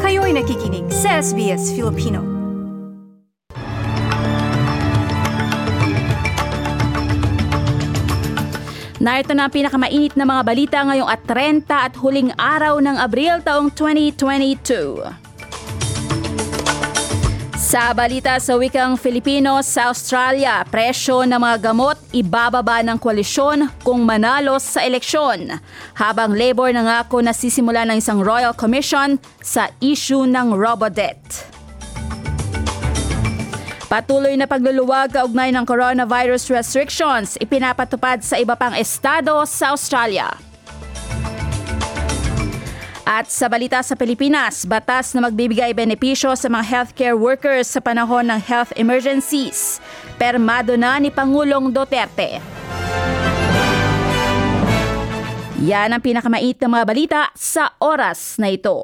Kayo'y nakikinig sa SBS Filipino. Narito na ang pinakamainit na mga balita ngayong 30 at huling araw ng Abril taong 2022. Sa balita sa wikang Filipino, sa Australia, presyo ng mga gamot ibababa ng koalisyon kung manalo sa eleksyon. Habang Labor nangako na sisimula ng isang Royal Commission sa issue ng Robodebt. Patuloy na pagluluwag kaugnay ng coronavirus restrictions ipinapatupad sa iba pang estado sa Australia. At sa balita sa Pilipinas, batas na magbibigay benepisyo sa mga healthcare workers sa panahon ng health emergencies. Permado na ni Pangulong Duterte. Yan ang pinakamait na mga balita sa oras na ito.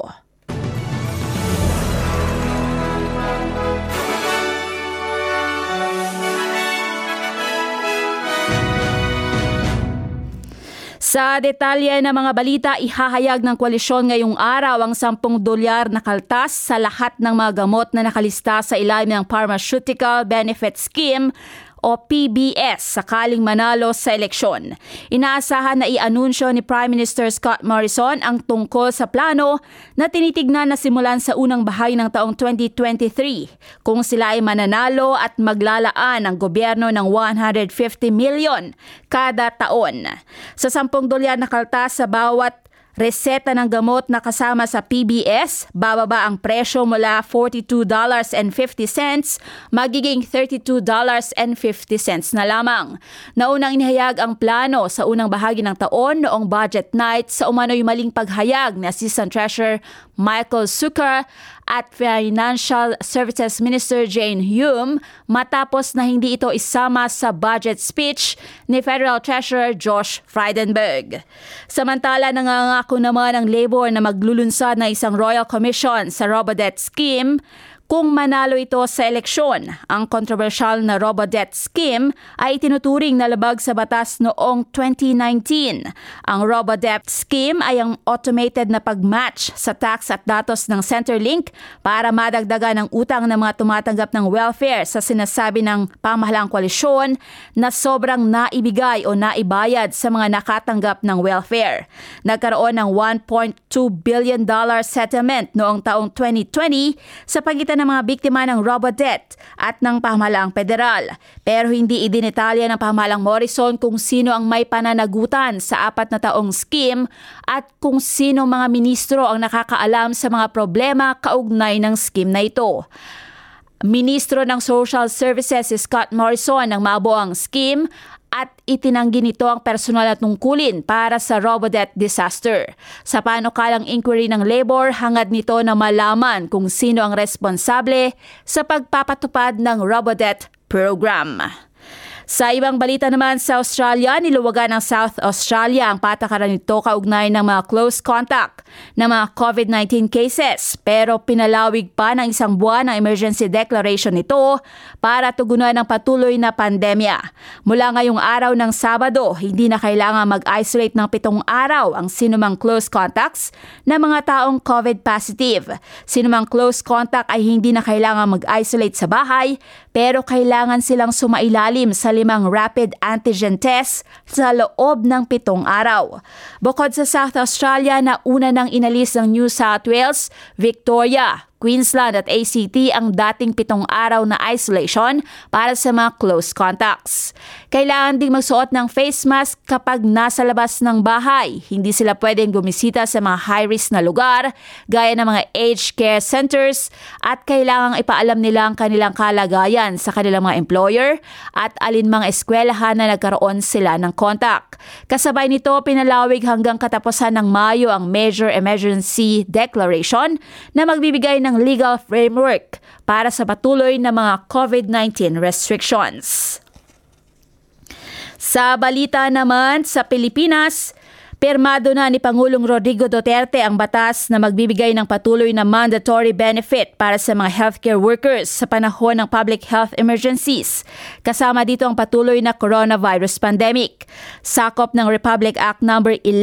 Sa detalye ng mga balita, ihahayag ng koalisyon ngayong araw ang $10 na kaltas sa lahat ng mga gamot na nakalista sa ilalim ng Pharmaceutical Benefit Scheme o PBS sakaling manalo sa eleksyon. Inaasahan na i-anunsyo ni Prime Minister Scott Morrison ang tungkol sa plano na tinitignan na simulan sa unang bahagi ng taong 2023 kung sila ay mananalo at maglalaan ang gobyerno ng $150 million kada taon. Sa $10 na kaltas sa bawat reseta ng gamot na kasama sa PBS, bababa ang presyo mula $42.50 magiging $32.50 na lamang. Naunang inihayag ang plano sa unang bahagi ng taon noong budget night sa umano'y maling paghayag ni Assistant Treasurer Michael Zucker at Financial Services Minister Jane Hume matapos na hindi ito isama sa budget speech ni Federal Treasurer Josh Frydenberg. Samantala, nangangako naman ang Labor na maglulunsad na isang Royal Commission sa Robodebt Scheme kung manalo ito sa eleksyon. Ang kontrobersyal na Robodebt Scheme ay itinuturing na labag sa batas noong 2019. Ang Robodebt Scheme ay ang automated na pag-match sa tax at datos ng Centrelink para madagdagan ang utang ng mga tumatanggap ng welfare sa sinasabi ng pamahalaang koalisyon na sobrang naibigay o naibayad sa mga nakatanggap ng welfare. Nagkaroon ng $1.2 billion settlement noong taong 2020 sa pagitan ng mga biktima ng Robodebt at ng pamahalaang federal. Pero hindi idinitalya ng pamahalaang Morrison kung sino ang may pananagutan sa 4 na taong scheme at kung sino mga ministro ang nakakaalam sa mga problema kaugnay ng scheme na ito. Ministro ng Social Services si Scott Morrison ang mabuo ang scheme at itinanggi nito ang personal na tungkulin para sa Robodebt disaster. Sa panukalang inquiry ng Labor, hangad nito na malaman kung sino ang responsable sa pagpapatupad ng Robodebt program. Sa ibang balita naman sa Australia, niluwagan ng South Australia ang patakaran nito kaugnay ng mga close contact ng mga COVID-19 cases. Pero pinalawig pa ng 1 buwan ang emergency declaration nito para tugunan ang patuloy na pandemya. Mula ngayong araw ng Sabado, hindi na kailangan mag-isolate ng 7 araw ang sinumang close contacts ng mga taong COVID positive. Sinumang close contact ay hindi na kailangan mag-isolate sa bahay, pero kailangan silang sumailalim sa 5 rapid antigen tests sa loob ng 7 araw. Bukod sa South Australia na una nang inalis ng New South Wales, Victoria, Queensland at ACT ang dating 7 araw na isolation para sa mga close contacts. Kailangan ding magsuot ng face mask kapag nasa labas ng bahay. Hindi sila pwedeng bumisita sa mga high-risk na lugar gaya ng mga aged care centers at kailangang ipaalam nila ang kanilang kalagayan sa kanilang mga employer at alin mga eskwelahan na nagkaroon sila ng contact. Kasabay nito, pinalawig hanggang katapusan ng Mayo ang Major Emergency Declaration na magbibigay ng legal framework para sa patuloy na mga COVID-19 restrictions. Sa balita naman sa Pilipinas, Pirmado na ni Pangulong Rodrigo Duterte ang batas na magbibigay ng patuloy na mandatory benefit para sa mga healthcare workers sa panahon ng public health emergencies. Kasama dito ang patuloy na coronavirus pandemic. Sakop ng Republic Act No.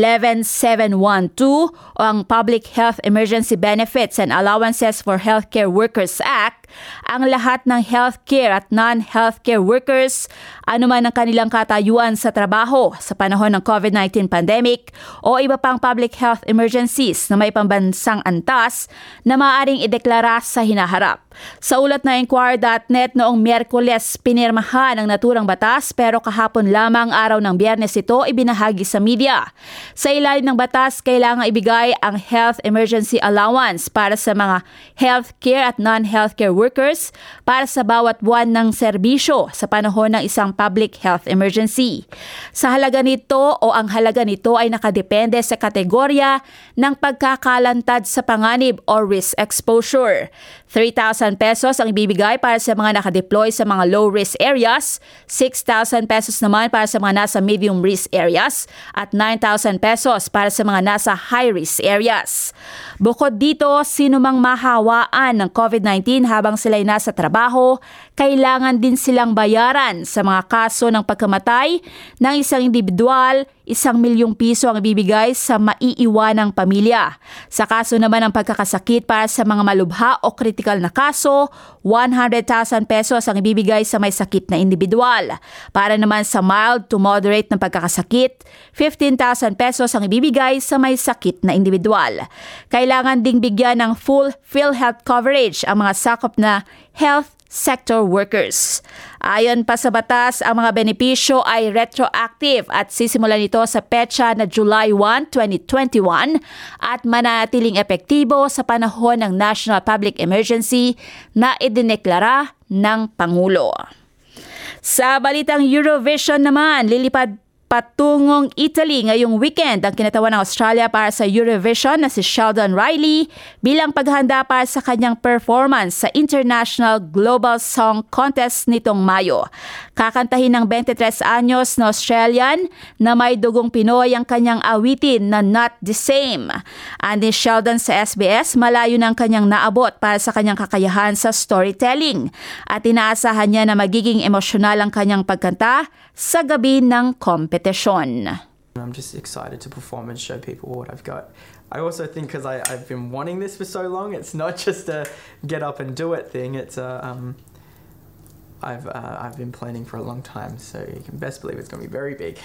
11712 o ang Public Health Emergency Benefits and Allowances for Healthcare Workers Act ang lahat ng healthcare at non-healthcare workers anuman ang kanilang katayuan sa trabaho sa panahon ng COVID-19 pandemic o iba pang public health emergencies na may pambansang antas na maaaring ideklara sa hinaharap. Sa ulat na Inquirer.net noong Miyerkules, pinirmahan ang naturang batas pero kahapon lamang araw ng Biyernes ito ibinahagi sa media. Sa ilalim ng batas, kailangang ibigay ang health emergency allowance para sa mga healthcare at non-healthcare workers para sa bawat buwan ng serbisyo sa panahon ng isang public health emergency. Sa halaga nito o ang halaga nito ay nakadepende sa kategorya ng pagkakalantad sa panganib o risk exposure. 3,000 pesos ang ibibigay para sa mga nakadeploy sa mga low-risk areas, 6,000 pesos naman para sa mga nasa medium-risk areas, at 9,000 pesos para sa mga nasa high-risk areas. Bukod dito, sinumang mahawaan ng COVID-19 habang sila'y nasa trabaho, kailangan din silang bayaran sa mga kaso ng pagkamatay ng isang individual. 1,000,000 piso ang ibibigay sa maiiwanang pamilya. Sa kaso naman ng pagkakasakit para sa mga malubha o kritikal na kaso, 100,000 pesos ang ibibigay sa may sakit na individual. Para naman sa mild to moderate na pagkakasakit, 15,000 pesos ang ibibigay sa may sakit na individual. Kailangan ding bigyan ng full PhilHealth coverage ang mga sakop na health sector workers. Ayon pa sa batas, ang mga benepisyo ay retroactive at sisimulan ito sa petsa na July 1, 2021 at mananatiling epektibo sa panahon ng National Public Emergency na idineklara ng Pangulo. Sa balitang Eurovision naman, lilipad patungong Italy ngayong weekend ang kinatawan ng Australia para sa Eurovision na si Sheldon Riley bilang paghahanda para sa kanyang performance sa International Global Song Contest nitong Mayo. Kakantahin ng 23 anyos na Australian na may dugong Pinoy ang kanyang awitin na Not the Same. Ani Sheldon sa SBS, malayo ng kanyang naabot para sa kanyang kakayahan sa storytelling at inaasahan niya na magiging emosyonal ang kanyang pagkanta sa gabi ng kompetisyon. I'm just excited to perform and show people what I've got. I also think because I've been wanting this for so long, it's not just a get up and do it thing. It's I've been planning for a long time, so you can best believe it's going to be very big.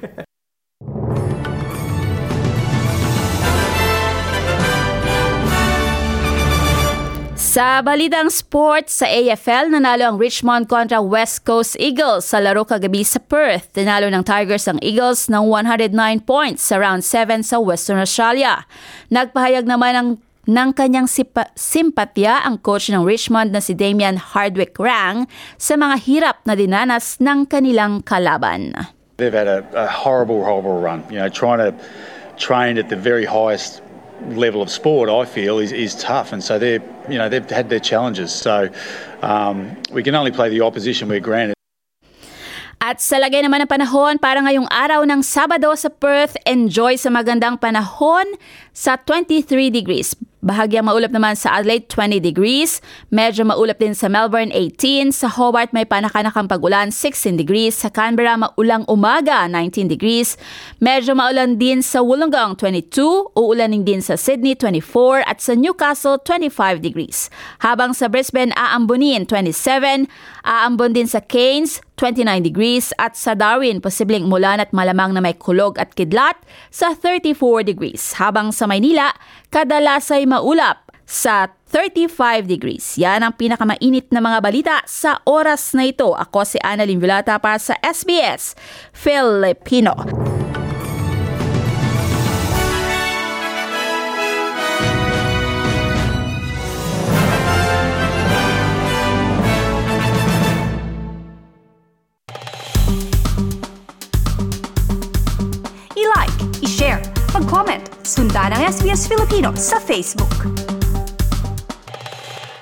Sa balitang sports, sa AFL, nanalo ang Richmond kontra West Coast Eagles sa laro kagabi sa Perth. Tinalo ng Tigers ang Eagles ng 109 points sa round 7 sa Western Australia. Nagpahayag naman ng kanyang simpatya ang coach ng Richmond na si Damian Hardwick-Rang sa mga hirap na dinanas ng kanilang kalaban. They've had a horrible run. You know, trying to train at the very highest level of sport, I feel, is tough, and so they've had their challenges. So we can only play the opposition we're granted. At sa lagay naman ng panahon, para ngayong araw ng Sabado sa Perth, enjoy sa magandang panahon sa 23 degrees. Bahagyang maulap naman sa Adelaide, 20 degrees. Medyo maulap din sa Melbourne, 18. Sa Hobart, may panakanakang pag-ulan, 16 degrees. Sa Canberra, maulang umaga, 19 degrees. Medyo maulan din sa Wollongong, 22. Uulaning din sa Sydney, 24. At sa Newcastle, 25 degrees. Habang sa Brisbane, aambunin, 27. Aambon din sa Cairns, 29 degrees. At sa Darwin, posibleng umulan at malamang na may kulog at kidlat sa 34 degrees. Habang sa Maynila, kadalas ay maulap sa 35 degrees. Yan ang pinakamainit na mga balita sa oras na ito. Ako si Annalyn Vilata para sa SBS Filipino. I-like, i-share, mag-comment, sundan ang SBS Filipino sa Facebook.